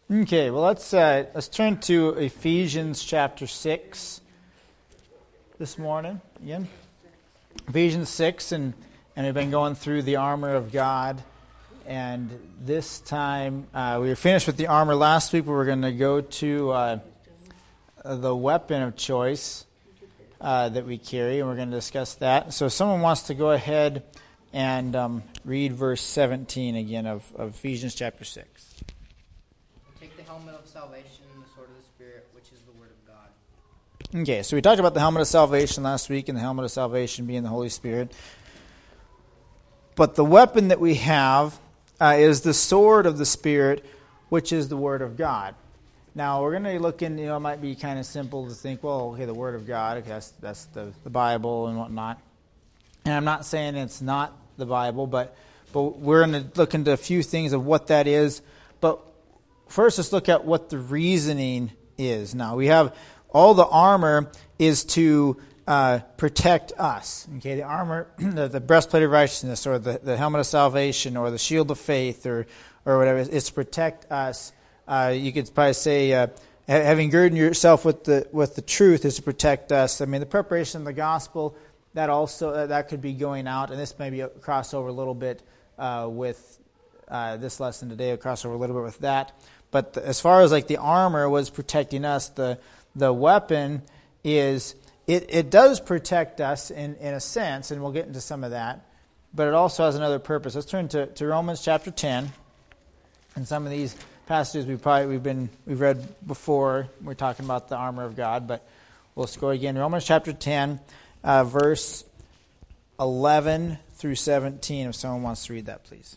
Okay, well let's turn to Ephesians chapter 6 this morning again. Ephesians 6, and we've been going through the armor of God, and this time we were finished with the armor last week, but we're going to go to the weapon of choice that we carry, and we're going to discuss that. So if someone wants to go ahead and read verse 17 again of Ephesians chapter 6. Take the helmet of salvation and the sword of the Spirit, which is the word of God. Okay, so we talked about the helmet of salvation last week, and the helmet of salvation being the Holy Spirit. But the weapon that we have is the sword of the Spirit, which is the word of God. Now, we're going to look in, it might be kind of simple to think, well, okay, the word of God, okay, that's the Bible and whatnot. And I'm not saying it's not the Bible, but we're going to look into a few things of what that is. But first, let's look at what the reasoning is. Now, we have all the armor is to protect us. Okay, the armor, the breastplate of righteousness, or the helmet of salvation, or the shield of faith, or whatever, it's to protect us. You could probably say having girded yourself with the truth is to protect us. I mean, the preparation of the gospel, that also that could be going out, and this may be a crossover a little bit with this lesson today. A crossover a little bit with that. But as far as like the armor was protecting us, the weapon is it does protect us in a sense, and we'll get into some of that. But it also has another purpose. Let's turn to Romans chapter 10, and some of these passages we've read before. We're talking about the armor of God, but we'll go again. Romans chapter 10, verse 11 through 17. If someone wants to read that, please.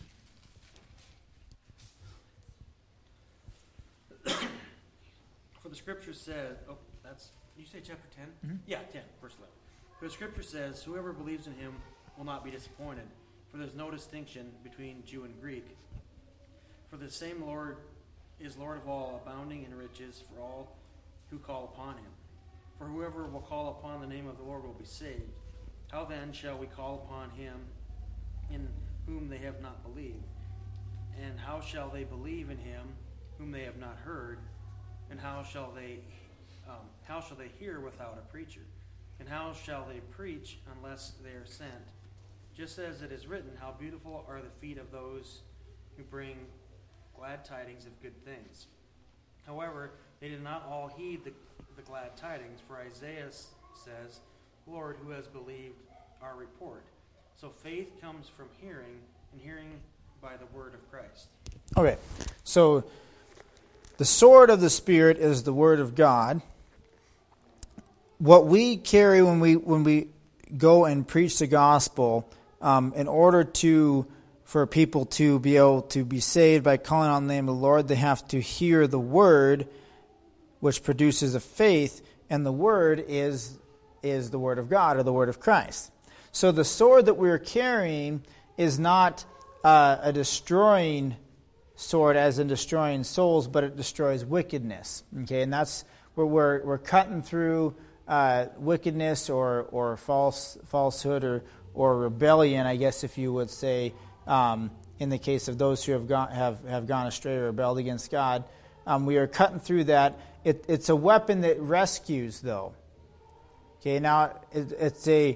For the scripture says, did you say chapter 10? Mm-hmm. Yeah, 10, verse 11. For the scripture says, whoever believes in him will not be disappointed, for there's no distinction between Jew and Greek. For the same Lord is Lord of all, abounding in riches for all who call upon him. For whoever will call upon the name of the Lord will be saved. How then shall we call upon him in whom they have not believed? And how shall they believe in him whom they have not heard? And how shall they hear without a preacher? And how shall they preach unless they are sent? Just as it is written, how beautiful are the feet of those who bring glad tidings of good things. However, they did not all heed the glad tidings, for Isaiah says, Lord, who has believed our report? So faith comes from hearing, and hearing by the word of Christ. Okay, so the sword of the Spirit is the word of God. What we carry when we go and preach the gospel, in order for people to be able to be saved by calling on the name of the Lord, they have to hear the word, which produces a faith, and the word is the word of God, or the word of Christ. So the sword that we're carrying is not a destroying sword as in destroying souls, but it destroys wickedness. Okay, and that's where we're cutting through wickedness or falsehood or rebellion, I guess, if you would say, in the case of those who have gone astray or rebelled against God. We are cutting through that. It's a weapon that rescues, though. Okay, now it's a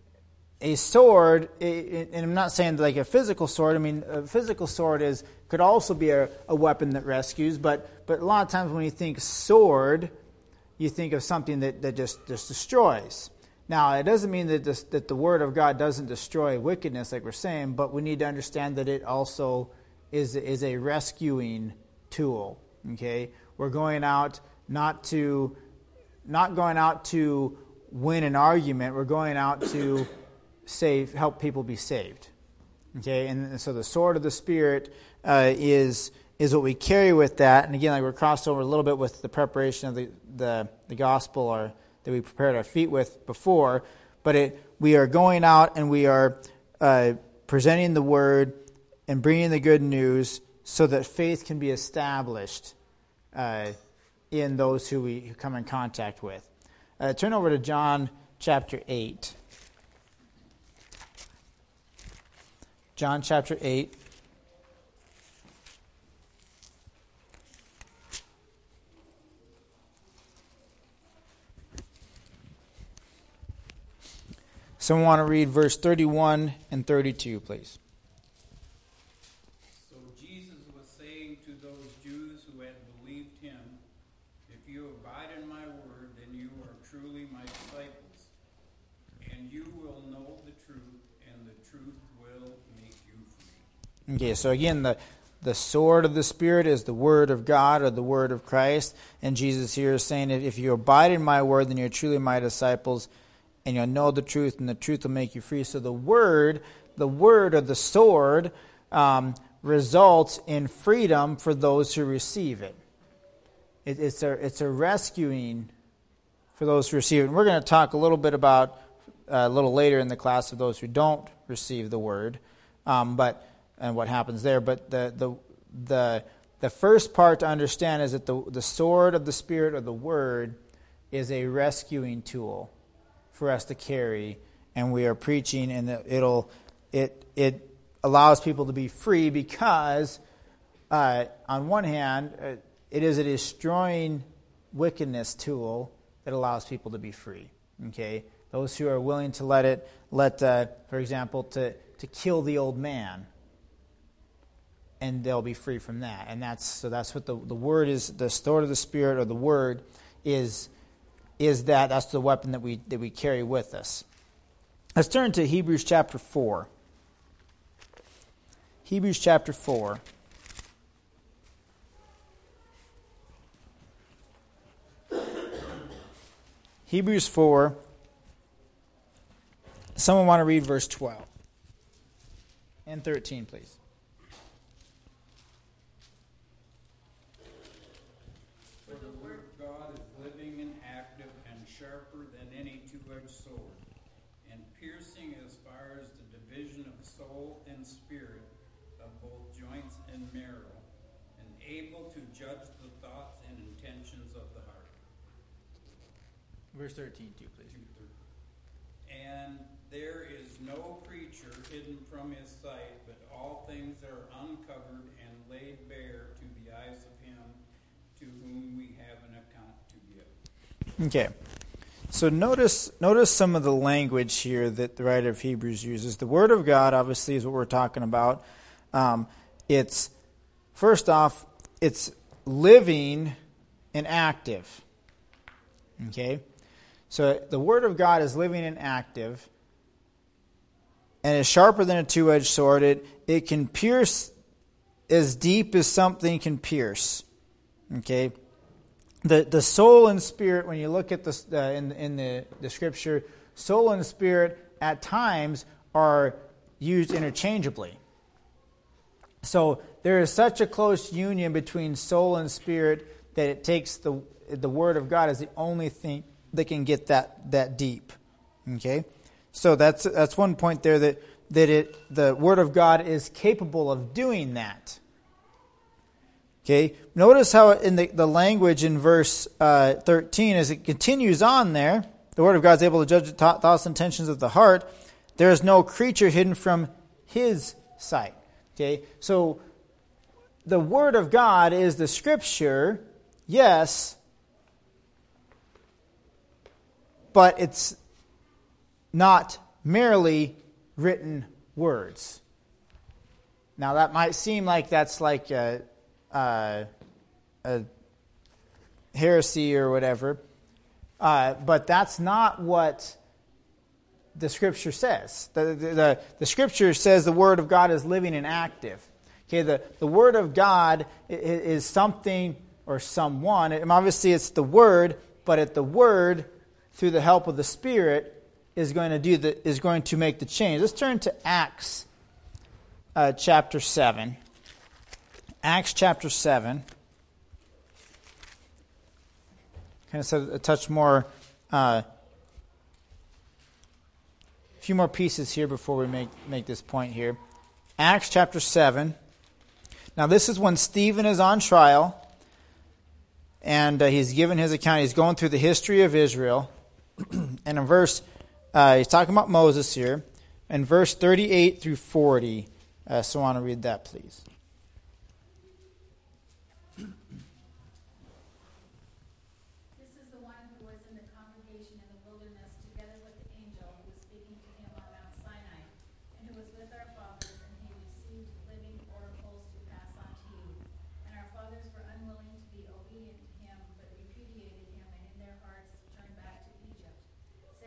sword, and I'm not saying like a physical sword. I mean, a physical sword could also be a weapon that rescues, but a lot of times when you think sword, you think of something that just destroys. Now, it doesn't mean that the Word of God doesn't destroy wickedness, like we're saying, but we need to understand that it also is a rescuing tool. Okay, we're going out not going out to win an argument. We're going out to help people be saved. Okay, and so the sword of the Spirit is what we carry with that. And again, like we're crossed over a little bit with the preparation of the gospel, or that we prepared our feet with before. But we are going out and we are presenting the word and bringing the good news so that faith can be established in those who we come in contact with. Turn over to John chapter 8. John chapter 8. Someone want to read verse 31 and 32, please? So Jesus was saying to those Jews who had believed him, "If you abide in my word, then you are truly my disciples, and you will know the truth, and the truth will make you free." Okay, so again, the sword of the Spirit is the word of God or the word of Christ. And Jesus here is saying, if you abide in my word, then you're truly my disciples, and you'll know the truth, and the truth will make you free. So the word or the sword results in freedom for those who receive it. It's a rescuing for those who receive it. And we're going to talk a little bit about a little later in the class of those who don't receive the word, and what happens there. But the first part to understand is that the sword of the Spirit or the word is a rescuing tool for us to carry, and we are preaching, and it allows people to be free because on one hand it is a destroying wickedness tool that allows people to be free. Okay, those who are willing to for example, to kill the old man, and they'll be free from that. And that's what the word is. The sword of the Spirit or the word is that's the weapon that we carry with us. Let's turn to Hebrews chapter 4. Hebrews chapter 4. Hebrews 4. Someone want to read verse 12 and 13, please. For the word of God is living and active and sharper than any two-edged sword, and piercing as far as the division of soul and spirit, of both joints and marrow, and able to judge the thoughts and intentions of the heart. Verse 13, too, please. And there is no creature hidden from his sight, but all things are uncovered and laid bare to the eyes of him to whom we have an account to give. Okay. So notice some of the language here that the writer of Hebrews uses. The Word of God, obviously, is what we're talking about. It's first off, it's living and active. Okay? So the Word of God is living and active, and is sharper than a two-edged sword. It can pierce as deep as something can pierce. Okay? The soul and spirit, when you look at this in the Scripture, soul and spirit at times are used interchangeably. So there is such a close union between soul and spirit that it takes the Word of God as the only thing that can get that deep. Okay? So that's one point there that the Word of God is capable of doing that. Okay? Notice how in the language in verse 13, as it continues on there, the Word of God is able to judge the thoughts and intentions of the heart. There is no creature hidden from His sight. Okay? So the Word of God is the Scripture, yes, but it's not merely written words. Now that might seem like that's like a heresy or whatever, but that's not what the Scripture says. The Scripture says the Word of God is living and active. Okay, the Word of God is something or someone. Obviously, it's the Word, but the Word, through the help of the Spirit, is going to make the change. Let's turn to Acts chapter 7. Acts chapter 7. Kind of said a touch more, a few more pieces here before we make this point here. Acts chapter 7. Now this is when Stephen is on trial, and he's given his account. He's going through the history of Israel. And in verse, he's talking about Moses here. In verse 38 through 40, so I want to read that, please. This is the one who was in the congregation in the wilderness together with the angel who was speaking to him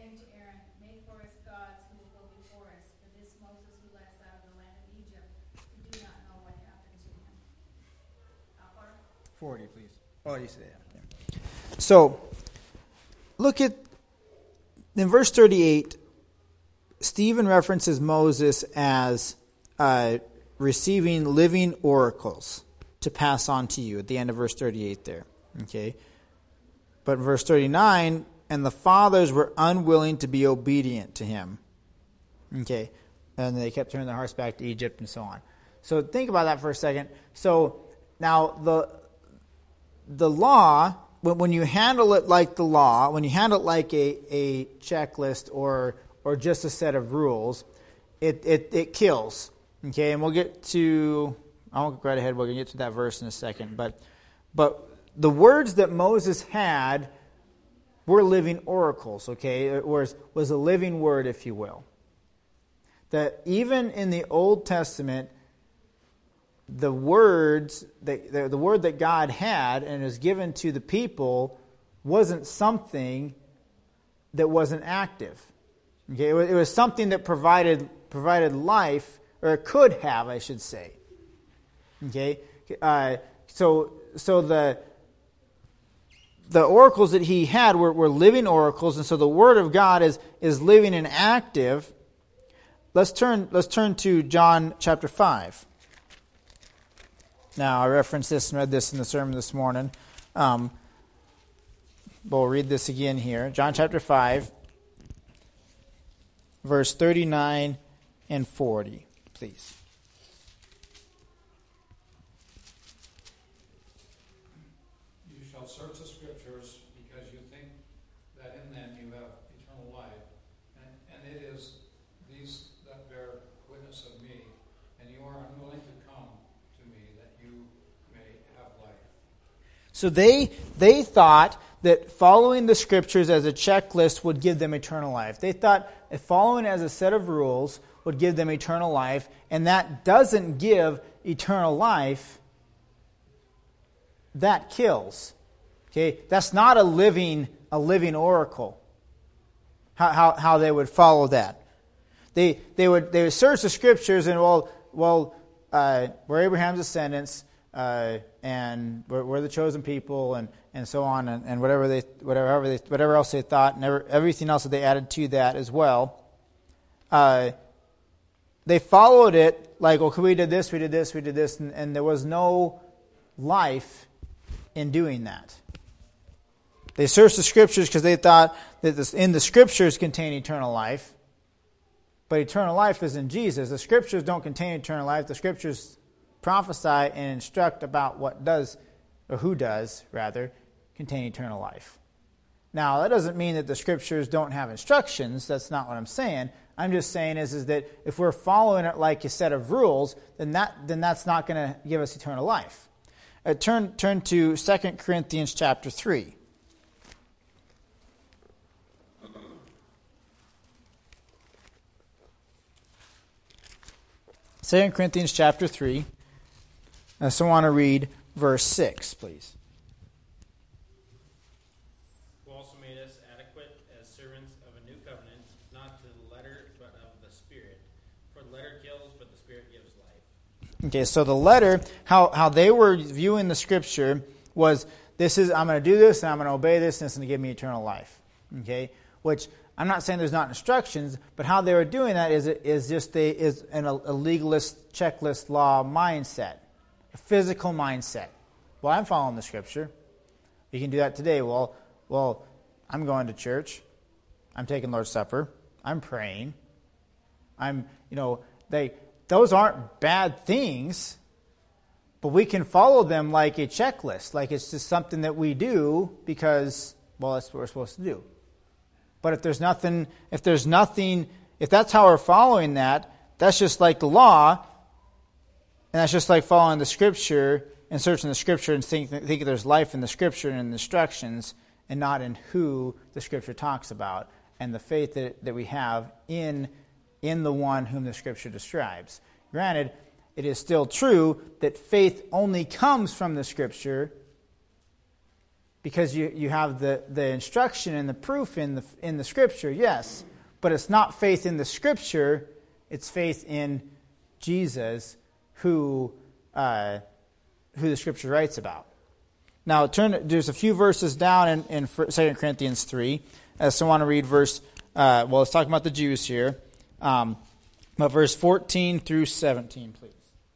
saying to Aaron, make for us gods who will go before us. For this Moses who led us out of the land of Egypt, we do not know what happened to him. How far? 40, please. Oh, you said that. Yeah. So, look at, in verse 38, Stephen references Moses as receiving living oracles to pass on to you at the end of verse 38 there. Okay? But in verse 39, and the fathers were unwilling to be obedient to him. Okay? And they kept turning their hearts back to Egypt and so on. So think about that for a second. So now the law, when you handle it like the law, when you handle it like a checklist or just a set of rules, it kills. Okay, and we'll get to, I won't go right ahead, we'll get to that verse in a second. But the words that Moses had were living oracles, okay? It was a living word, if you will. That even in the Old Testament, the words, the word that God had and was given to the people wasn't something that wasn't active. Okay, it was something that provided life, or it could have, I should say. Okay, so the oracles that he had were living oracles, and so the Word of God is living and active. Let's turn to John chapter 5. Now, I referenced this and read this in the sermon this morning. We'll read this again here. John chapter 5, verse 39 and 40, please. You shall search the Scriptures because you think that in them you have eternal life, and it is these that bear witness of me, and you are unwilling to come to me that you may have life. So they thought that following the Scriptures as a checklist would give them eternal life. They thought that following as a set of rules would give them eternal life, and that doesn't give eternal life. That kills. Okay, that's not a living oracle. How they would follow that? They would search the Scriptures and we're Abraham's descendants, and we're the chosen people, and so on, and whatever else they thought, and everything else that they added to that as well. They followed it like, okay, we did this, and there was no life in doing that. They searched the Scriptures because they thought that in the Scriptures contain eternal life, but eternal life is in Jesus. The Scriptures don't contain eternal life. The Scriptures prophesy and instruct about what does, or who does, rather, contain eternal life. Now, that doesn't mean that the Scriptures don't have instructions. That's not what I'm saying. I'm just saying is that if we're following it like a set of rules, then that's not going to give us eternal life. Turn to 2 Corinthians chapter 3. 2 Corinthians chapter 3. I also want to read verse 6, please. Who also made us adequate as servants of a new covenant, not to the letter, but of the Spirit. For the letter kills, but the Spirit gives life. Okay, so the letter, how they were viewing the Scripture was, I'm going to do this, and I'm going to obey this, and it's going to give me eternal life. Okay, which I'm not saying there's not instructions, but how they were doing that is a legalist, checklist, law mindset, a physical mindset. Well, I'm following the Scripture. You can do that today. Well, I'm going to church. I'm taking Lord's Supper. I'm praying. Those aren't bad things, but we can follow them like a checklist, like it's just something that we do because, that's what we're supposed to do. But if that's how we're following that, that's just like the law, and that's just like following the Scripture and searching the Scripture and thinking there's life in the Scripture and in the instructions and not in who the Scripture talks about and the faith that we have in the one whom the Scripture describes. Granted, it is still true that faith only comes from the Scripture because you have the instruction and the proof in the Scripture, yes. But it's not faith in the Scripture, it's faith in Jesus, who the Scripture writes about. Now, there's a few verses down in 2 Corinthians 3. So I want to read verse, it's talking about the Jews here. But verse 14 through 17, please.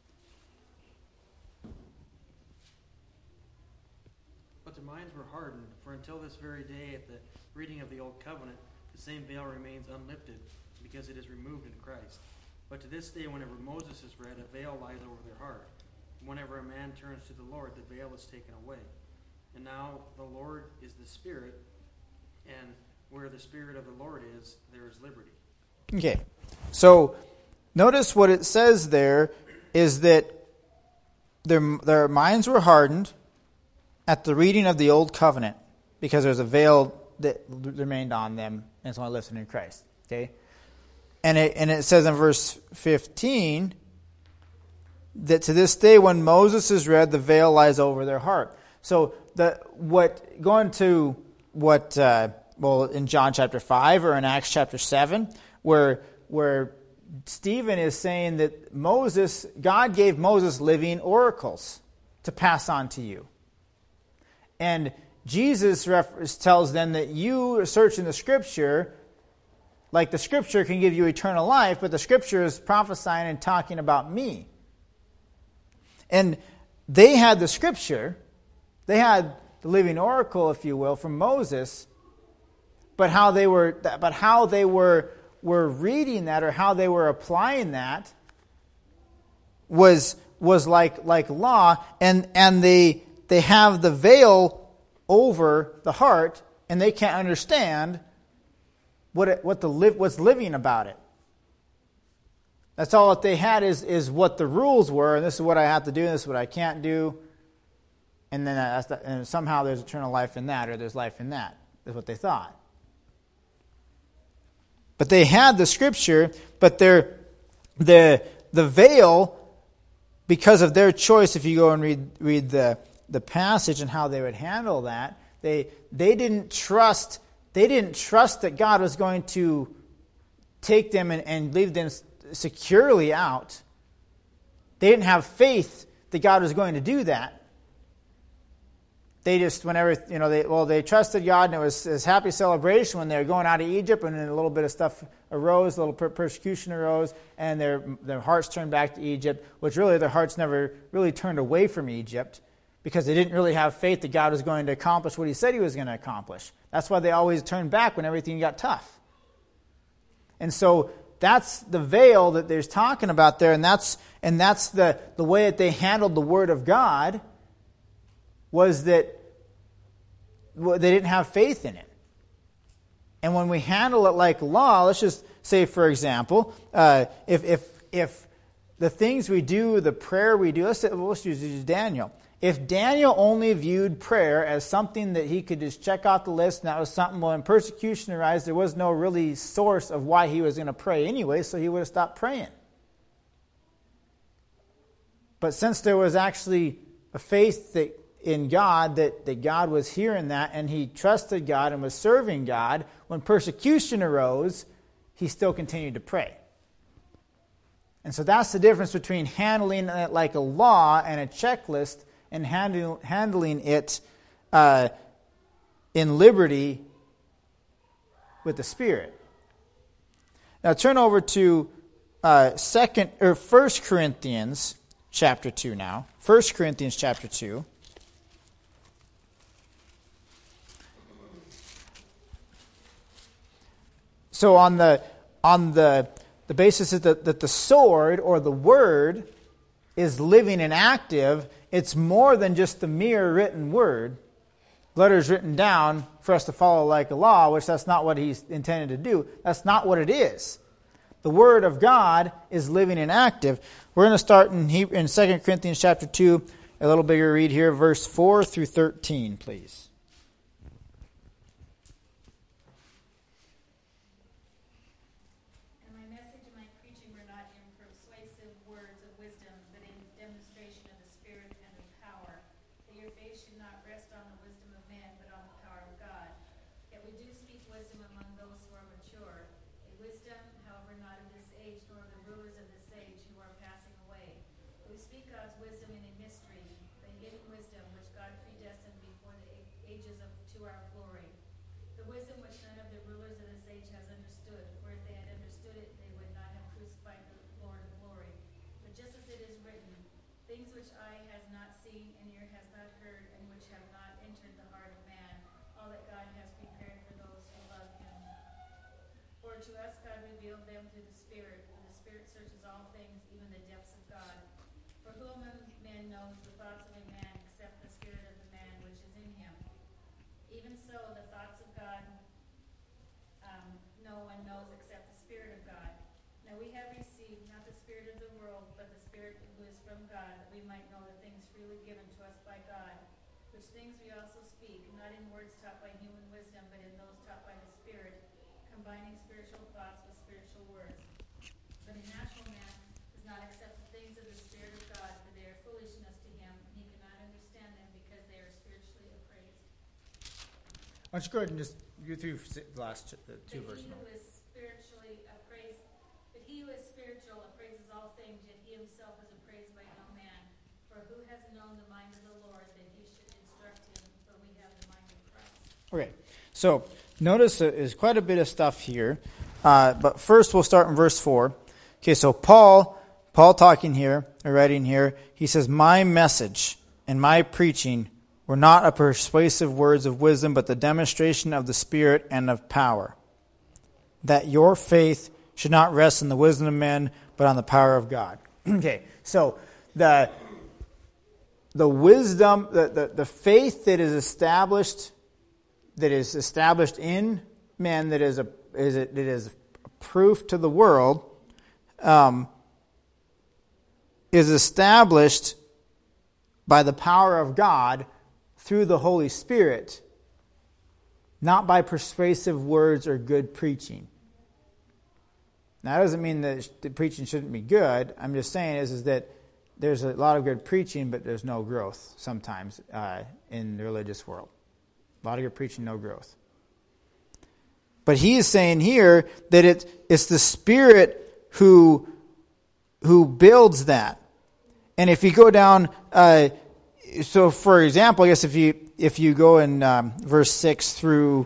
But their minds were hardened, for until this very day at the reading of the Old Covenant, the same veil remains unlifted, because it is removed in Christ. But to this day, whenever Moses is read, a veil lies over their heart. Whenever a man turns to the Lord, the veil is taken away. And now the Lord is the Spirit, and where the Spirit of the Lord is, there is liberty. Okay, so notice what it says there is that their minds were hardened at the reading of the Old Covenant because there's a veil that remained on them, and it's only lifted in Christ. Okay, and it says in verse 15 that to this day when Moses is read, the veil lies over their heart. So in John chapter 5 or in Acts chapter 7, where Stephen is saying that God gave Moses living oracles to pass on to you. And Jesus tells them that you search in the Scripture, like the Scripture can give you eternal life, but the Scripture is prophesying and talking about me. And they had the Scripture, they had the living oracle, if you will, from Moses, but how they were reading that or how they were applying that was like law, and they have the veil over the heart, and they can't understand what's living about it. That's all that they had is what the rules were, and this is what I have to do, and this is what I can't do, and then and somehow there's eternal life in that, or there's life in that. That's what they thought. But they had the Scripture, but the veil, because of their choice, if you go and read the passage and how they would handle that, they didn't trust that God was going to take them and leave them securely out. They didn't have faith that God was going to do that. They just, they trusted God, and it was this happy celebration when they were going out of Egypt, and then a little bit of stuff arose, a little persecution arose, and their hearts turned back to Egypt, which really their hearts never really turned away from Egypt, because they didn't really have faith that God was going to accomplish what He said He was going to accomplish. That's why they always turned back when everything got tough. And so that's the veil that there's talking about there, and that's the way that they handled the Word of God, was that they didn't have faith in it. And when we handle it like law, let's just say, for example, if the things we do, the prayer we do, let's use Daniel. If Daniel only viewed prayer as something that he could just check off the list, and that was something, when persecution arose, there was no really source of why he was going to pray anyway, so he would have stopped praying. But since there was actually a faith in God, that God was hearing that, and he trusted God and was serving God, when persecution arose, he still continued to pray. And so that's the difference between handling it like a law and a checklist, and handling it in liberty with the Spirit. Now turn over to 1 Corinthians chapter 2 now. 1 Corinthians chapter 2. So on the basis that the sword or the word is living and active, it's more than just the mere written word, letters written down for us to follow like a law, which that's not what he's intended to do. That's not what it is. The Word of God is living and active. We're going to start in 2 Corinthians chapter 2, a little bigger read here, verse 4 through 13, please. Demonstration of the Spirit and of power, that your faith should not rest on the wisdom of man, but wisdom among those who are mature, a wisdom, however, not of this age, nor the rulers of this age who are passing away. We speak God's wisdom in a mystery, the hidden wisdom which God predestined before the ages to our glory. The wisdom which none of the rulers of this age has understood, for if they had understood it, they would not have crucified the Lord of glory. But just as it is written, things which eye has not seen and ear has not heard, and which have not entered the heart of man, all that God has prepared for those who love him. For to us God revealed them through the Spirit, for the Spirit searches all things, even the depths of God. For who among men knows the thoughts of a man except the spirit of the man which is in him? Even so, the thoughts of God no one knows except the Spirit of God. Now we have received not the spirit of the world, but the Spirit who is from God, that we might know the things freely given to us by God, which things we also speak, not in words taught by human wisdom, but in those taught by the Spirit, combining spiritual thoughts with spiritual words. But a natural man does not accept the things of the Spirit of God, for they are foolishness to him, and he cannot understand them because they are spiritually appraised. Why don't you go ahead and just go through the last two verses. But he who is spiritual appraises all things, yet he himself is appraised by no man. For who has known the mind of the Lord, that he should instruct him? But we have the mind of Christ. Okay, so notice there's quite a bit of stuff here. But first we'll start in verse 4. Okay, so Paul talking here, or writing here, he says, my message and my preaching were not a persuasive words of wisdom, but the demonstration of the Spirit and of power, that your faith should not rest in the wisdom of men, but on the power of God. Okay, so the wisdom, the faith that is established in men, that is a proof to the world, is established by the power of God through the Holy Spirit, not by persuasive words or good preaching. Now, that doesn't mean that the preaching shouldn't be good. I'm just saying is that there's a lot of good preaching, but there's no growth sometimes in the religious world. A lot of good preaching, no growth. But he is saying here that it's the Spirit who builds that. And if you go down, so for example, I guess if you go in verse 6 through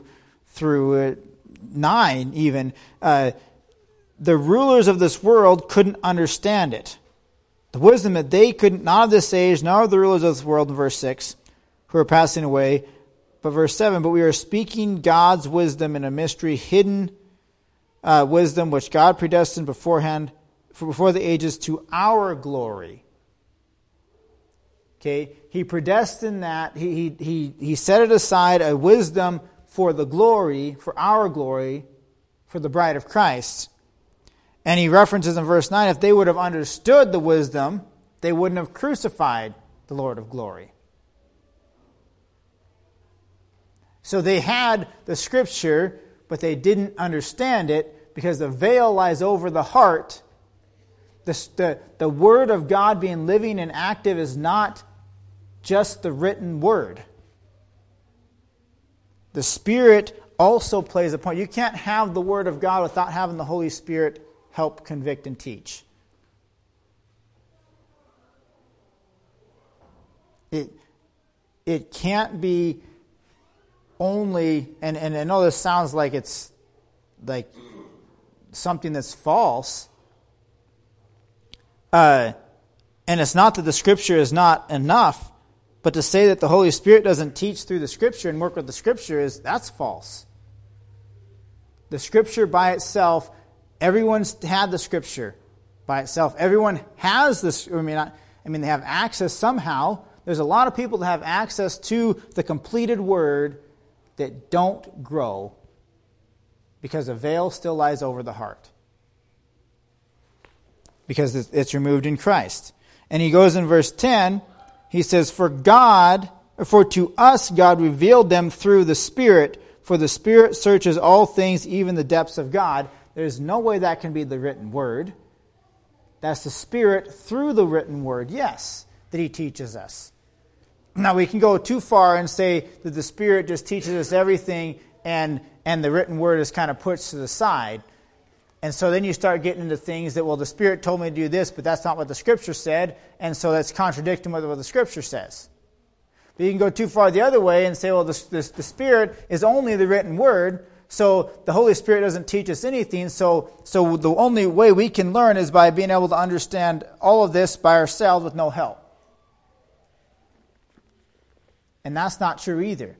9 even, the rulers of this world couldn't understand it. The wisdom that they couldn't, not of this age, nor of the rulers of this world, in verse 6, who are passing away. But verse 7, but we are speaking God's wisdom in a mystery, hidden wisdom, which God predestined beforehand, before the ages, to our glory. Okay, he predestined that. He set it aside, a wisdom for the glory, for our glory, for the bride of Christ. And he references in verse 9, if they would have understood the wisdom, they wouldn't have crucified the Lord of glory. So they had the Scripture, but they didn't understand it because the veil lies over the heart. The Word of God being living and active is not just the written Word. The Spirit also plays a part. You can't have the Word of God without having the Holy Spirit help convict and teach. It can't be only, and I know this sounds like it's like something that's false, and it's not that the Scripture is not enough, but to say that the Holy Spirit doesn't teach through the Scripture and work with the Scripture that's false. The Scripture by itself, everyone's had the Scripture by itself. Everyone has this. I mean, they have access somehow. There's a lot of people that have access to the completed Word that don't grow because a veil still lies over the heart. Because it's removed in Christ. And he goes in verse 10, he says, For to us God revealed them through the Spirit, for the Spirit searches all things, even the depths of God. There's no way that can be the written Word. That's the Spirit through the written Word, yes, that he teaches us. Now we can go too far and say that the Spirit just teaches us everything and and the written word is kind of pushed to the side. And so then you start getting into things that, well, the Spirit told me to do this, but that's not what the Scripture said, and so that's contradicting what the Scripture says. But you can go too far the other way and say, well, the Spirit is only the written word, so the Holy Spirit doesn't teach us anything, so the only way we can learn is by being able to understand all of this by ourselves with no help. And that's not true either.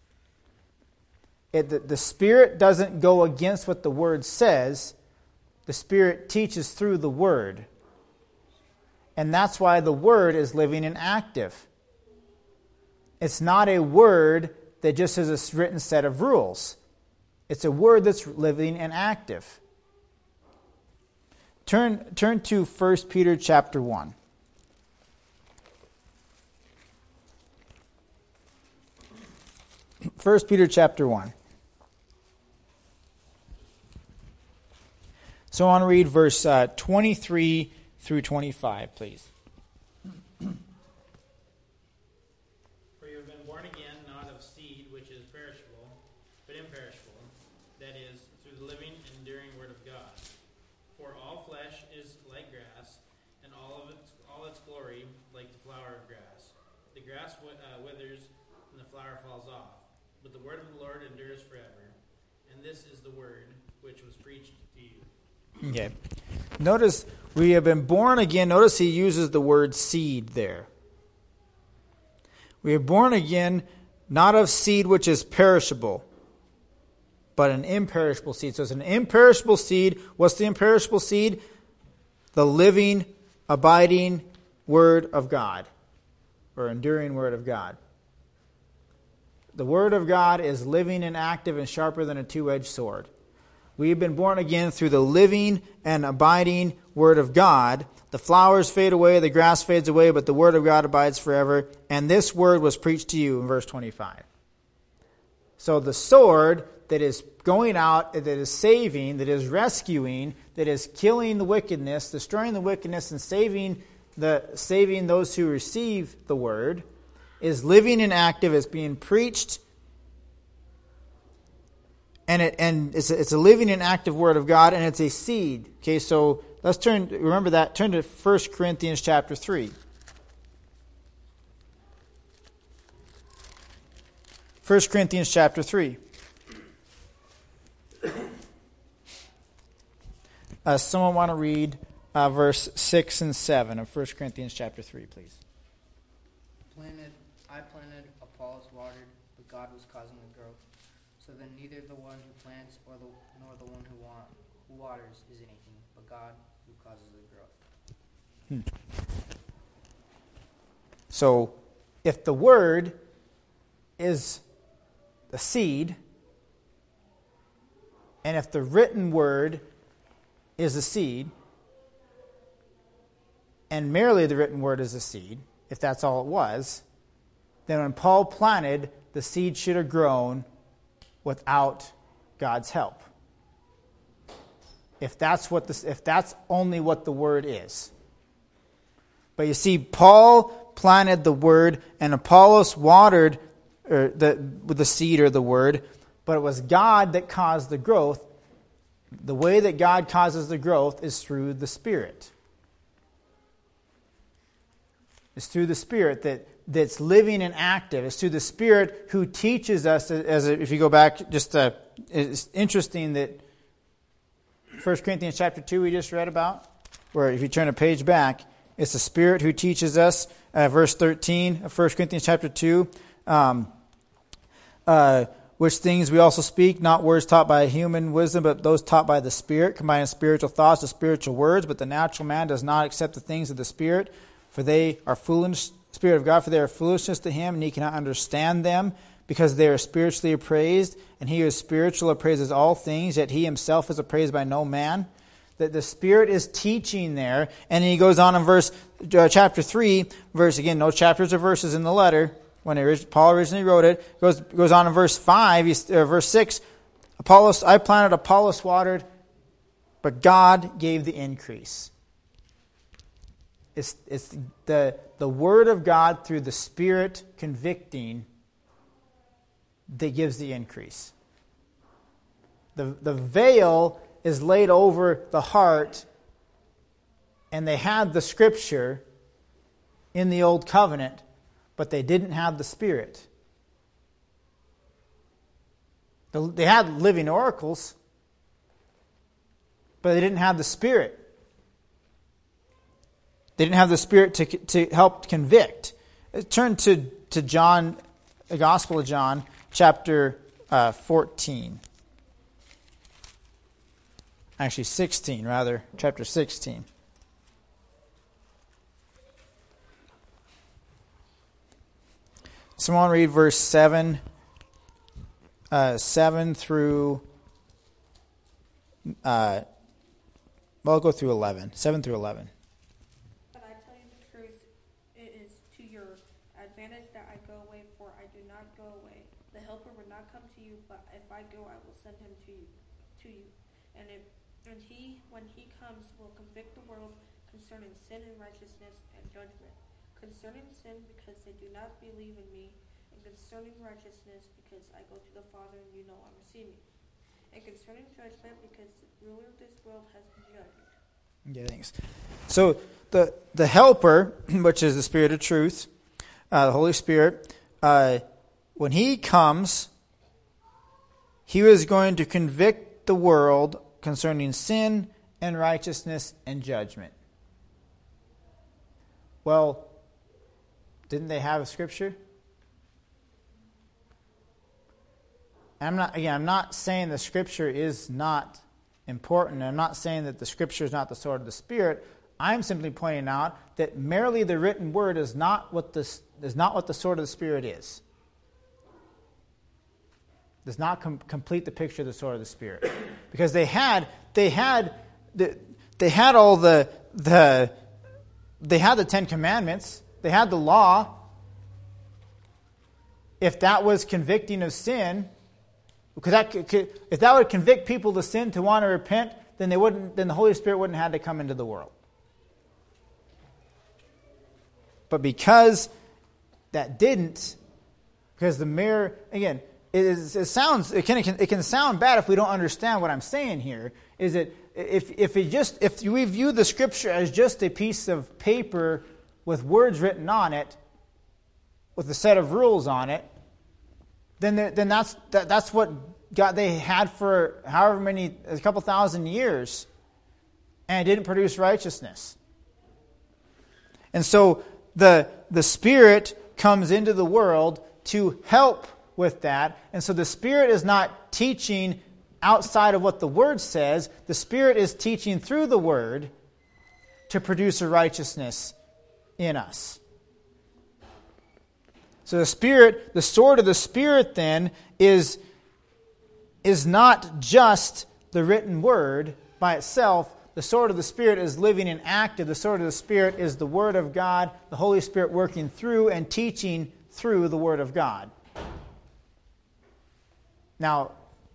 The Spirit doesn't go against what the Word says. The Spirit teaches through the Word. And that's why the Word is living and active. It's not a Word that just has a written set of rules. It's a Word that's living and active. Turn to 1 Peter chapter 1. 1 Peter chapter 1. So I want to read verse 23 through 25, please. For you have been born again, not of seed which is perishable, but imperishable, that is, through the living and enduring word of God. For all flesh is like grass, and all its glory like the flower of grass. The grass withers, and the flower falls off, but the word of the Lord endures forever. And this is the word which was preached to you. Okay. Notice we have been born again. Notice he uses the word seed there. We are born again, not of seed which is perishable, but an imperishable seed. So it's an imperishable seed. What's the imperishable seed? The living, abiding Word of God, or enduring Word of God. The Word of God is living and active and sharper than a two-edged sword. We have been born again through the living and abiding Word of God. The flowers fade away, the grass fades away, but the Word of God abides forever. And this Word was preached to you in verse 25. So the sword that is going out, that is saving, that is rescuing, that is killing the wickedness, destroying the wickedness, and saving those who receive the Word, is living and active, is being preached. And it's a living and active Word of God, and it's a seed. Okay, so let's remember that, turn to 1 Corinthians chapter 3. 1 Corinthians chapter 3. Someone want to read verse 6 and 7 of 1 Corinthians chapter 3, please. I planted, Apollos watered, but God was causing the growth. So then neither the one who plants nor the one who waters is anything, but God who causes the growth. So if the Word is the seed, and if the written Word is the seed, and merely the written Word is the seed, if that's all it was, then when Paul planted, the seed should have grown without God's help. If that's only what the Word is. But you see, Paul planted the Word, and Apollos watered with the seed or the Word, but it was God that caused the growth. The way that God causes the growth is through the Spirit. It's through the Spirit that's living and active. It's through the Spirit who teaches us, if you go back, it's interesting that 1 Corinthians chapter 2 we just read about, where if you turn a page back, it's the Spirit who teaches us. Verse 13 of 1 Corinthians chapter 2, which things we also speak, not words taught by human wisdom, but those taught by the Spirit, combining spiritual thoughts with spiritual words. But the natural man does not accept the things of the Spirit, for they are foolish, Spirit of God, for they are foolishness to him, and he cannot understand them, because they are spiritually appraised, and he who is spiritual appraises all things, yet he himself is appraised by no man. That the Spirit is teaching there, and he goes on in chapter 3, again, no chapters or verses in the letter, when Paul originally wrote it, goes on in verse 5, verse 6, I planted, Apollos watered, but God gave the increase. It's the Word of God through the Spirit convicting that gives the increase. The veil is laid over the heart, and they had the Scripture in the Old Covenant, but they didn't have the Spirit. They had living oracles, but they didn't have the Spirit. They didn't have the Spirit to help convict. Turn to John, the Gospel of John, chapter 14. Actually, 16, rather. Chapter 16. Someone read verse 7 through... I'll go through 11. 7 through 11. But I tell you the truth, it is to your advantage that I go away, for I do not go away. The Helper will not come to you, but if I go, I will send him to you. And he, when he comes, will convict the world concerning sin and righteousness and judgment. Concerning sin, because they do not believe in me, and concerning righteousness, because I go to the Father and you no longer see me. And concerning judgment, because the ruler of this world has been judged. Yeah, thanks. So the Helper, which is the Spirit of truth, the Holy Spirit, when he comes, he was going to convict the world concerning sin and righteousness and judgment. Well, didn't they have a Scripture? I'm not saying the Scripture is not important. I'm not saying that the Scripture is not the sword of the Spirit. I'm simply pointing out that merely the written word is not what the sword of the Spirit is. Does not complete the picture of the sword of the Spirit, because they had all the Ten Commandments, they had the law. If that was convicting of sin, if that would convict people to sin, to want to repent, then the Holy Spirit wouldn't have had to come into the world. But because that didn't, because the mere, again, it can sound bad if we don't understand what I'm saying here. Is that if we view the Scripture as just a piece of paper with words written on it, with a set of rules on it, then that's what they had for a couple thousand years, and it didn't produce righteousness. And so the Spirit comes into the world to help with that. And so the Spirit is not teaching outside of what the Word says. The Spirit is teaching through the Word to produce a righteousness in us. So the Spirit, the sword of the Spirit then is not just the written Word by itself. The sword of the Spirit is living and active. The sword of the Spirit is the Word of God, the Holy Spirit working through and teaching through the Word of God. Now,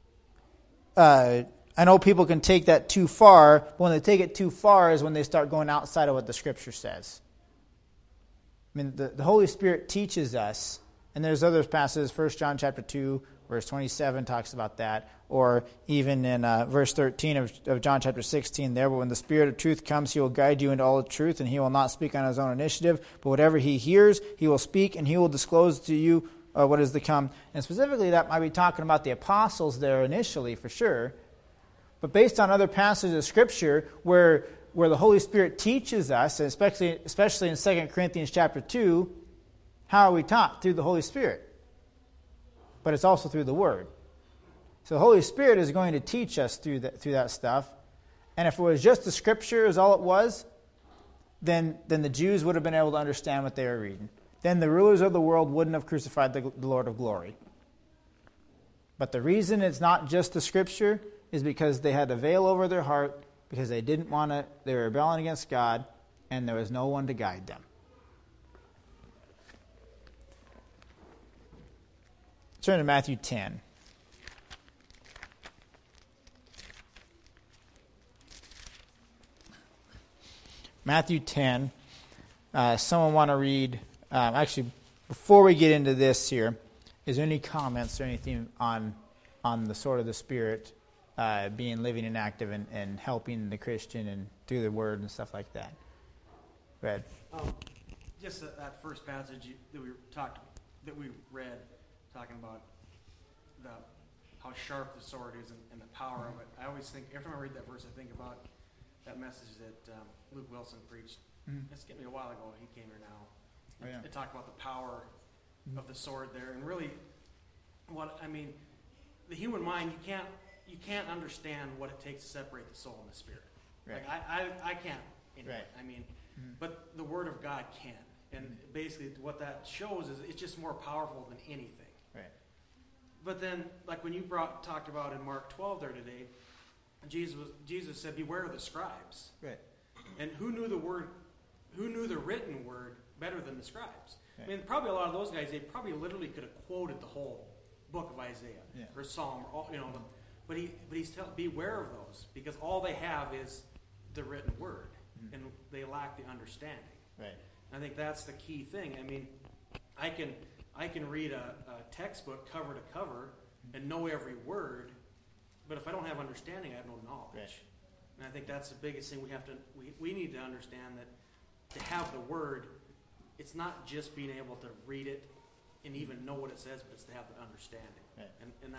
I know people can take that too far, but when they take it too far is when they start going outside of what the Scripture says. I mean, the Holy Spirit teaches us, and there's other passages, 1 John chapter 2, verse 27 talks about that, or even in verse 13 of John chapter 16 there, but when the Spirit of truth comes, He will guide you into all the truth, and He will not speak on His own initiative, but whatever He hears, He will speak, and He will disclose to you what is to come. And specifically, that might be talking about the apostles there initially, for sure. But based on other passages of Scripture where the Holy Spirit teaches us, especially in 2 Corinthians chapter 2, how are we taught? Through the Holy Spirit. But it's also through the Word. So the Holy Spirit is going to teach us through that stuff. And if it was just the Scripture is all it was, then the Jews would have been able to understand what they were reading. Then the rulers of the world wouldn't have crucified the Lord of glory. But the reason it's not just the Scripture is because they had a veil over their heart, because they were rebelling against God, and there was no one to guide them. Turn to Matthew 10. Matthew 10. Someone want to read... actually, before we get into this here, is there any comments or anything on the sword of the Spirit being living and active and helping the Christian and through the Word and stuff like that. Go ahead. Just that first passage that we read, talking about how sharp the sword is and the power of it. I always think, every time I read that verse, I think about that message that Luke Wilson preached. It's getting me a while ago. He came here now. It talked about the power of the sword there, and really, the human mind, you can't understand what it takes to separate the soul and the spirit. Right. Like I can't. Anyway. Right. But the Word of God can. And basically what that shows is it's just more powerful than anything. Right. But then, like when you talked about in Mark 12 there today, Jesus said, beware of the scribes. Right. And who knew the written word better than the scribes? Right. I mean, probably a lot of those guys, they probably literally could have quoted the whole book of Isaiah or Psalm, but he's telling, beware of those, because all they have is the written word, and they lack the understanding. Right. I think that's the key thing. I mean, I can read a textbook cover to cover and know every word, but if I don't have understanding, I have no knowledge. Right. And I think that's the biggest thing we need to understand, that to have the Word, it's not just being able to read it and even know what it says, but it's to have the understanding. Right. And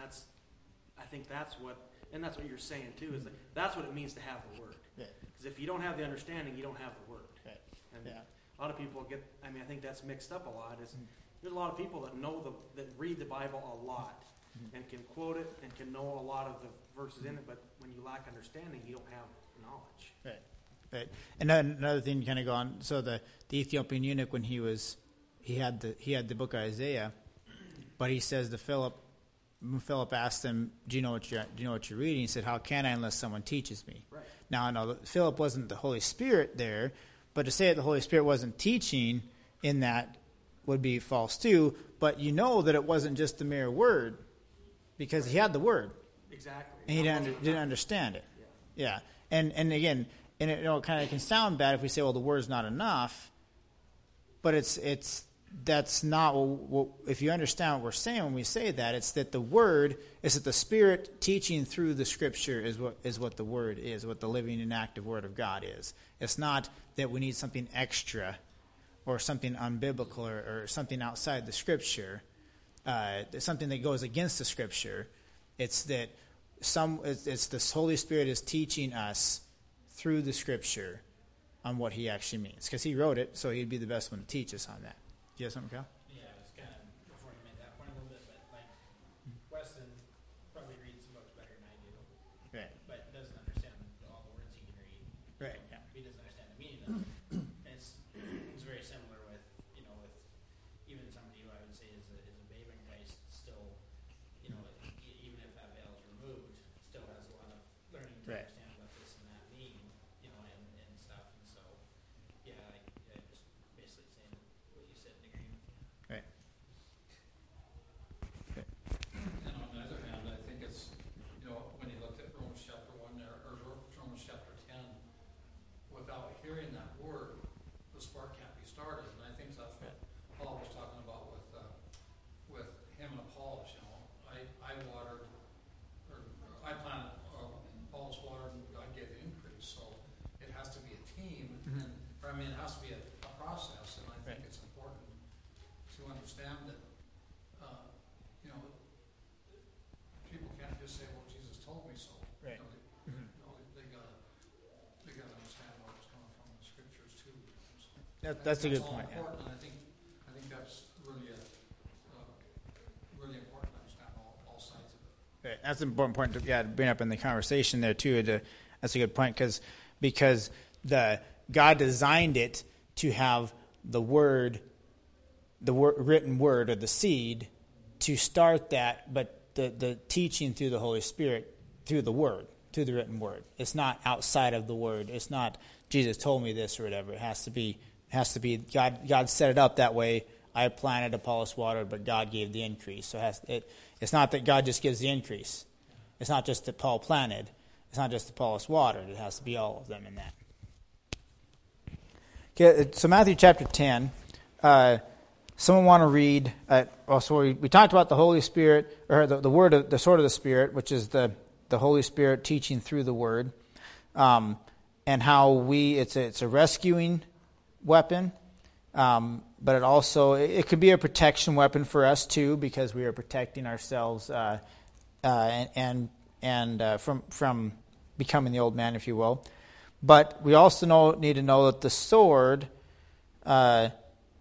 I think that's what you're saying too, is that's what it means to have the Word. Because if you don't have the understanding, you don't have the Word. Right. And a lot of people I think that's mixed up a lot. There's a lot of people that read the Bible a lot and can quote it and can know a lot of the verses in it, but when you lack understanding, you don't have knowledge. Right. Right. And then another thing, kind of go on. So the Ethiopian eunuch, when he had the book of Isaiah, but he says to Philip, when Philip asked him, "Do you know what you're reading?" He said, "How can I unless someone teaches me?" Right. Now, I know Philip wasn't the Holy Spirit there, but to say that the Holy Spirit wasn't teaching in that would be false too. But you know that it wasn't just the mere word, because he had the word. Exactly. And he didn't understand it. Yeah. And again, it kind of can sound bad if we say, well, the word's not enough. But that's not what, if you understand what we're saying when we say that, it's that the word is that the Spirit teaching through the Scripture is what the word is, what the living and active Word of God is. It's not that we need something extra or something unbiblical or something outside the Scripture, something that goes against the Scripture. It's that it's the Holy Spirit is teaching us through the Scripture on what He actually means, because He wrote it, so He'd be the best one to teach us on that. Do you have something, Cal? Yeah, it was kind of before you made that point a little bit, but like Weston probably reads the books better than I do, Right. but doesn't understand all the words he can read. Right. Yeah. He doesn't understand the meaning of it. And it's very similar with even somebody who I would say is a babe in Christ, still, even if that veil is removed, still has a lot of learning to Right. understand what this and that mean, and stuff. And so, yeah, I just basically saying what you said in agreement. Right. And on the other hand, I think it's, when you looked at Romans chapter 1 there, or Romans chapter 10, without hearing that word, the spark can't be started. And I think that's what Paul was talking about with him and Apollos. I watered, or I planted, Apollos watered, and God gave the increase. So it has to be a team, it has to be a process. And I think it's important to understand that, people can't just say, "Well, Jesus told me so." Right. They gotta understand where it's coming from in the Scriptures too. So That's a good all point. Yeah. important, and I think that's really really important to understand all sides of it. Right. That's an important point to bring up in the conversation there too. That's a good point because God designed it to have the written word or the seed to start that, but the teaching through the Holy Spirit through the word, through the written word. It's not outside of the word. It's not Jesus told me this or whatever. It has to be God set it up that way. I planted, Apollos watered, but God gave the increase. So it's not that God just gives the increase. It's not just that Paul planted. It's not just that Apollos watered. It has to be all of them in that. Okay, so Matthew chapter 10. Someone want to read? So we talked about the Holy Spirit, or the word, the sword of the Spirit, which is the the Holy Spirit teaching through the Word, and how it's a rescuing weapon, but it could be a protection weapon for us too, because we are protecting ourselves and from becoming the old man, if you will. But we also need to know that the sword. Well,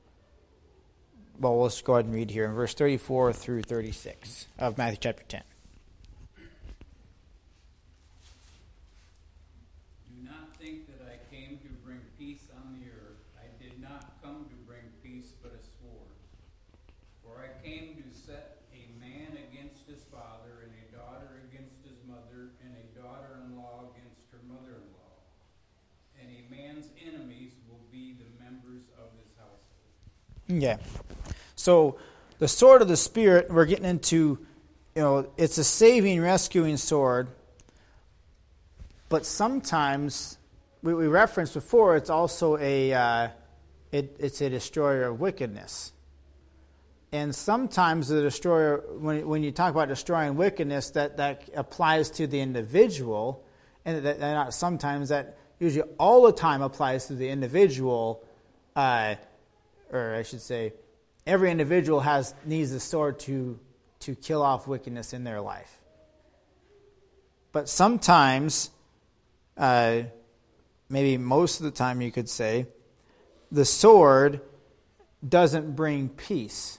let's go ahead and read here in verse 34 through 36 of Matthew chapter 10. Do not think that I came to bring peace on the earth. I did not come to bring peace, but a sword. For I came to set a man against his father, and a daughter against his mother, and a daughter-in-law against her mother-in-law. And a man's enemies will be the members of his household. Yeah. So the sword of the Spirit, we're getting into, it's a saving, rescuing sword. But sometimes, we referenced before, it's also it's a destroyer of wickedness. And sometimes the destroyer, when you talk about destroying wickedness, that applies to the individual, and not sometimes, that usually all the time applies to the individual, or I should say, every individual needs the sword to kill off wickedness in their life. But sometimes, maybe most of the time you could say, the sword doesn't bring peace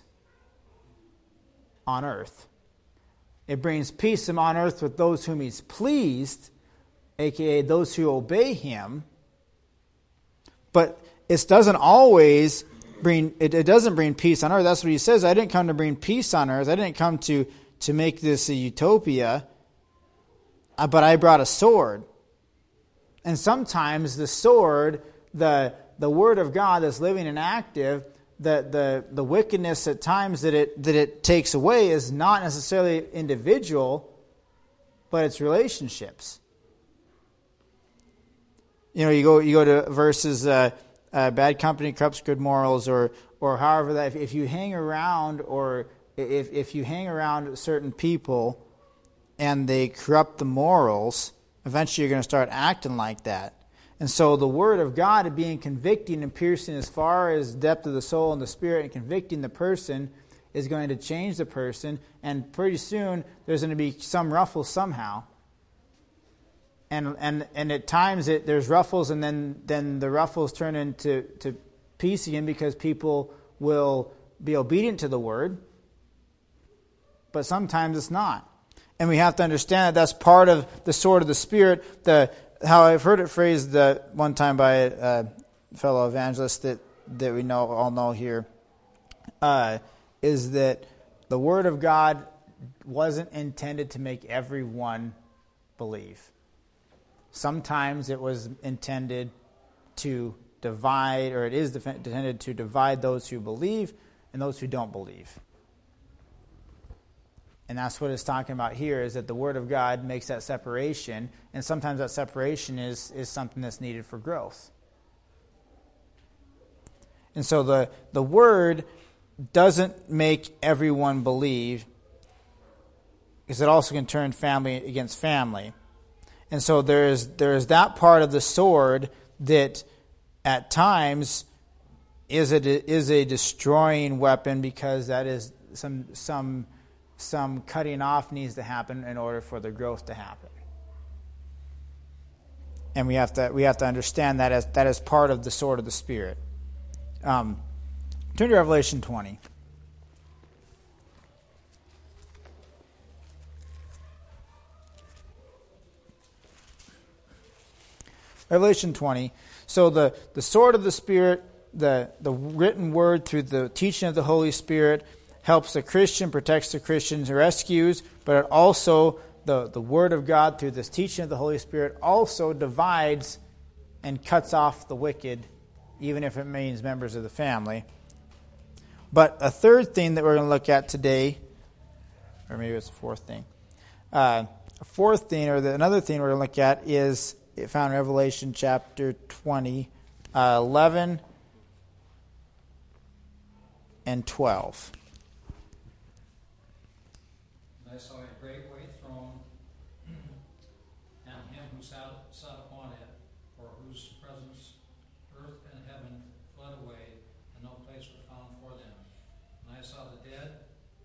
on earth. It brings peace on earth with those whom he's pleased, aka those who obey him. But it doesn't always it doesn't bring peace on earth. That's what he says. I didn't come to bring peace on earth. I didn't come to make this a utopia, but I brought a sword. And sometimes the sword, the Word of God that's living and active, the wickedness at times that it takes away is not necessarily individual, but it's relationships. You go to verses, bad company corrupts good morals, or however that if you hang around, or if you hang around certain people and they corrupt the morals, eventually you're going to start acting like that. And so the Word of God being convicting and piercing as far as depth of the soul and the spirit, and convicting the person is going to change the person, and pretty soon there's going to be some ruffles somehow. And at times there's ruffles, and then the ruffles turn into peace again, because people will be obedient to the Word. But sometimes it's not. And we have to understand that that's part of the sword of the Spirit. How I've heard it phrased one time by a fellow evangelist that we all know here, is that the Word of God wasn't intended to make everyone believe. Sometimes it was intended to divide, or it is intended to divide those who believe and those who don't believe. And that's what it's talking about here, is that the Word of God makes that separation, and sometimes that separation is something that's needed for growth. And so the Word doesn't make everyone believe, because it also can turn family against family. And so there is that part of the sword that at times is a destroying weapon, because that is some cutting off needs to happen in order for the growth to happen. And we have to understand that as part of the sword of the Spirit. Turn to Revelation 20. Revelation 20. So the sword of the Spirit, the written word through the teaching of the Holy Spirit, helps the Christian, protects the Christian, rescues, but it also, the Word of God through this teaching of the Holy Spirit also divides and cuts off the wicked, even if it means members of the family. But a third thing that we're going to look at today, or maybe it's a fourth thing. Another thing we're going to look at is found in Revelation chapter 20, 11 and 12. I saw a great white throne, and him who sat upon it, for whose presence earth and heaven fled away, and no place was found for them. And I saw the dead,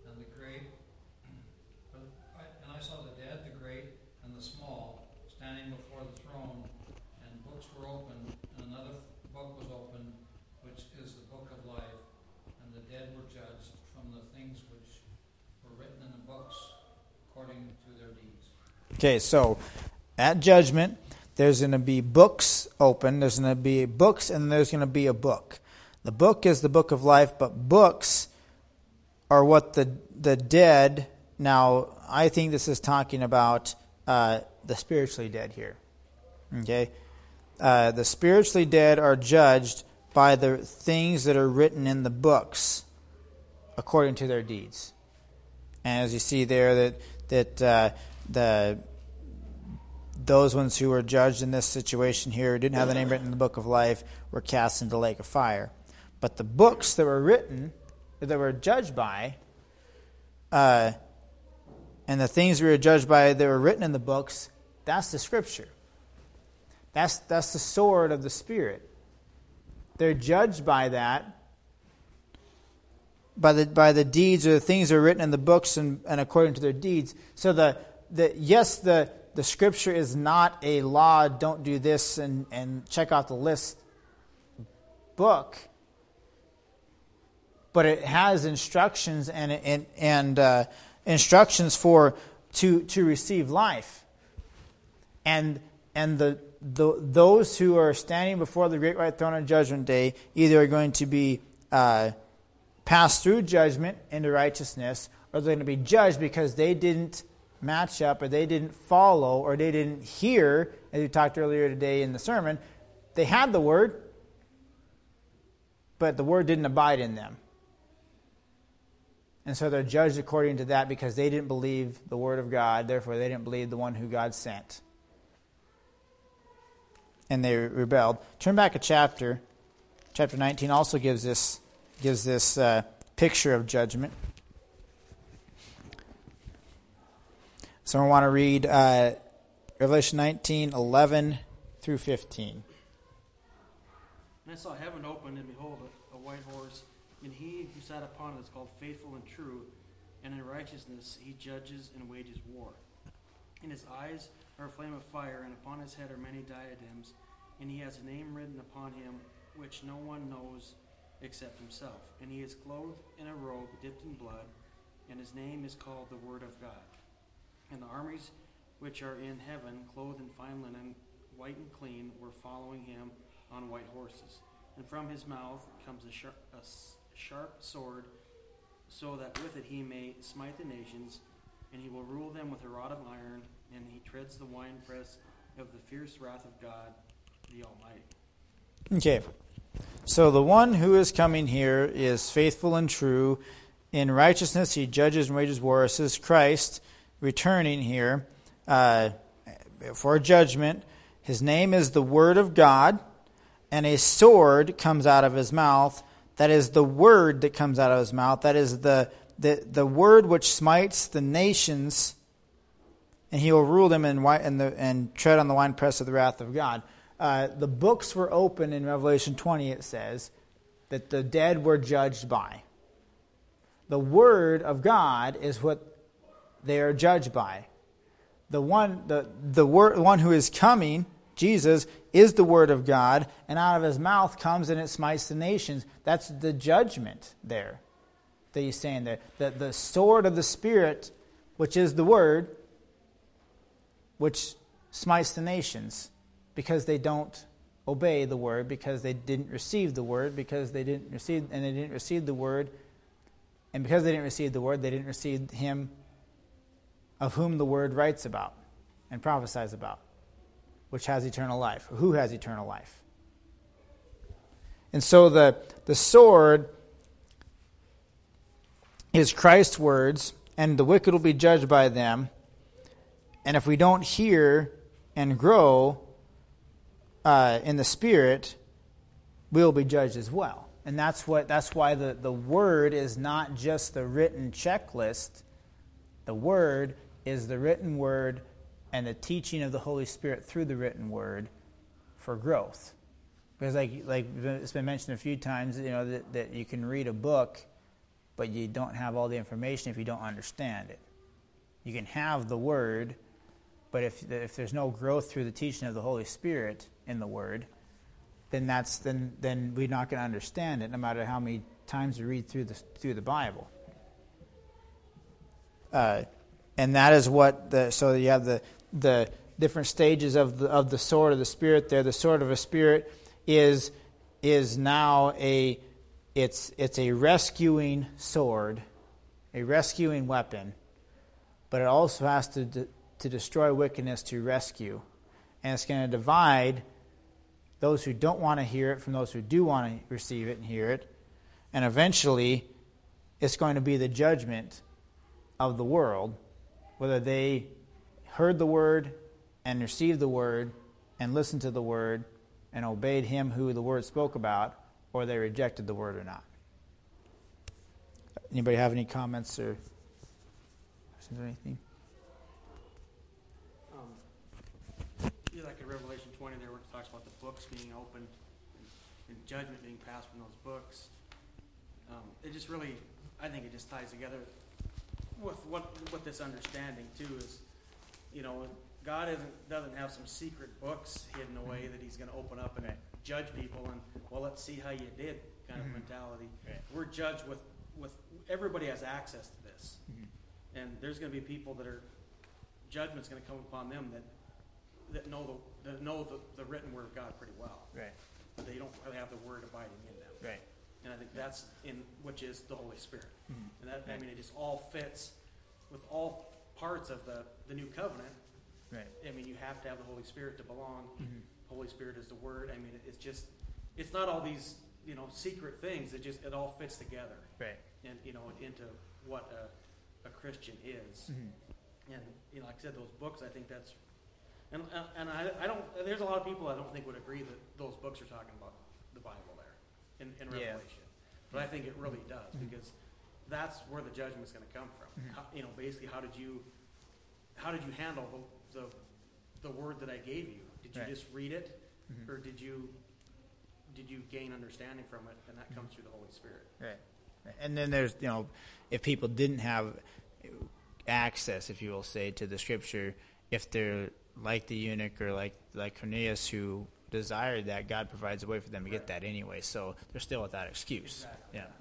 the great, and the small, standing before the throne, and books were opened, and another book was opened, which is the book of life, and the dead were judged from the things which were written in the books according to their deeds. Okay, so at judgment, there's going to be books open, there's going to be books, and there's going to be a book. The book is the book of life, but books are what the dead. Now, I think this is talking about the spiritually dead here. Okay? The spiritually dead are judged by the things that are written in the books according to their deeds. And as you see there, that those ones who were judged in this situation here, didn't have the name written in the book of life, were cast into the lake of fire. But the books that were written, that were judged by, and the things we were judged by that were written in the books, that's the Scripture. That's the sword of the Spirit. They're judged by that, by the deeds or the things that are written in the books and according to their deeds. So the Scripture is not a law, don't do this and check out the list book, but it has instructions and instructions to receive life, and those who are standing before the great white throne on Judgment Day either are going to be passed through judgment into righteousness, or they're going to be judged because they didn't match up, or they didn't follow, or they didn't hear, as we talked earlier today in the sermon. They had the word, but the word didn't abide in them. And so they're judged according to that because they didn't believe the word of God. Therefore, they didn't believe the one who God sent. And they rebelled. Turn back a chapter. Chapter 19 also gives this picture of judgment. So I want to read Revelation 19:11 through 15. And I saw heaven opened, and behold, a white horse, and he who sat upon it is called Faithful and True, and in righteousness he judges and wages war. In his eyes are a flame of fire, and upon his head are many diadems, and he has a name written upon him which no one knows except himself. And he is clothed in a robe dipped in blood, and his name is called the Word of God. And the armies which are in heaven, clothed in fine linen, white and clean, were following him on white horses. And from his mouth comes a sharp sword, so that with it he may smite the nations, and he will rule them with a rod of iron, and he treads the winepress of the fierce wrath of God, the Almighty. Okay, so the one who is coming here is faithful and true. In righteousness he judges and wages war. This is Christ returning here for judgment. His name is the Word of God, and a sword comes out of his mouth. That is the word that comes out of his mouth. That is the word which smites the nations, and he will rule them and tread on the winepress of the wrath of God. The books were open in Revelation 20, it says, that the dead were judged by. The Word of God is what they are judged by. The one who is coming, Jesus, is the Word of God, and out of his mouth comes and it smites the nations. That's the judgment there that he's saying there. The sword of the Spirit, which is the Word, which smites the nations because they don't obey the Word, because they didn't receive the Word, because they didn't receive the Word, and because they didn't receive the Word, they didn't receive Him of whom the Word writes about and prophesies about, which has eternal life, or who has eternal life. And so the sword is Christ's words, and the wicked will be judged by them. And if we don't hear and grow in the Spirit, we'll be judged as well. And that's why the Word is not just the written checklist. The Word is the written Word and the teaching of the Holy Spirit through the written word for growth. Because like it's been mentioned a few times, that you can read a book, but you don't have all the information if you don't understand it. You can have the word, but if there's no growth through the teaching of the Holy Spirit in the word, then we're not going to understand it, no matter how many times we read through the Bible. And that is what so you have the different stages of the sword of the Spirit there. The sword of the Spirit is now it's a rescuing sword, a rescuing weapon, but it also has to destroy wickedness to rescue. And it's going to divide those who don't want to hear it from those who do want to receive it and hear it. And eventually, it's going to be the judgment of the world, whether they heard the word and received the word and listened to the word and obeyed him who the word spoke about, or they rejected the word or not. Anybody have any comments or questions or anything? Like in Revelation 20 there where it talks about the books being opened and judgment being passed from those books. It just really, I think it just ties together with this understanding too is, God doesn't have some secret books hidden away that he's going to open up and judge people and, well, let's see how you did kind of mentality. Right. We're judged with everybody has access to this. And there's going to be people that are, judgment's going to come upon them that know the written word of God pretty well. Right. But they don't really have the word abiding in them. Right. And I think that's which is the Holy Spirit. And that, I mean, it just all fits with all parts of the new covenant. Right. I mean, you have to have the Holy Spirit to belong. Holy Spirit is the word. I mean, it's not all these, secret things. It all fits together. Right. And, into what a Christian is. And, like I said, those books, I think that's, and I don't, there's a lot of people I don't think would agree that those books are talking about the Bible there in Revelation. But I think it really does, because that's where the judgment's going to come from. How, basically, how did you handle the word that I gave you? Did you just read it, or did you gain understanding from it? And that comes through the Holy Spirit. Right. And then there's, if people didn't have access, if you will say, to the Scripture, if they're like the eunuch or like Cornelius who desired that, God provides a way for them to get that anyway. So they're still without excuse. Exactly. Yeah.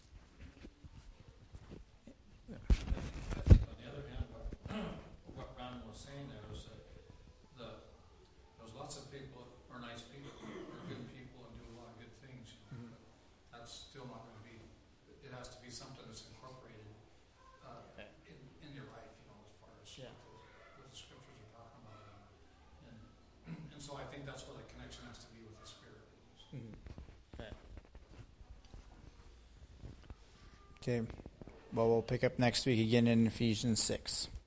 I think on the other hand, what Ron was saying there was that there's lots of people are nice people, are good people, and do a lot of good things. But that's still not going to be. It has to be something that's incorporated in your life, as far as what the Scriptures are talking about, and so I think that's where the connection has to be with the Spirit. Okay. Well, we'll pick up next week again in Ephesians 6.